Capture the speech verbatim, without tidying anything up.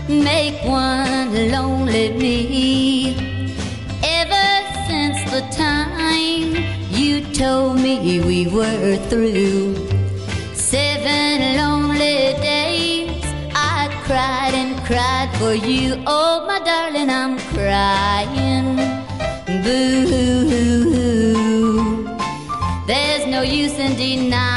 make one lonely me. Ever since the time you told me we were through, seven lonely days I cried and cried for you. Oh, my darling, I'm crying. Boo-hoo-hoo. There's no use in denying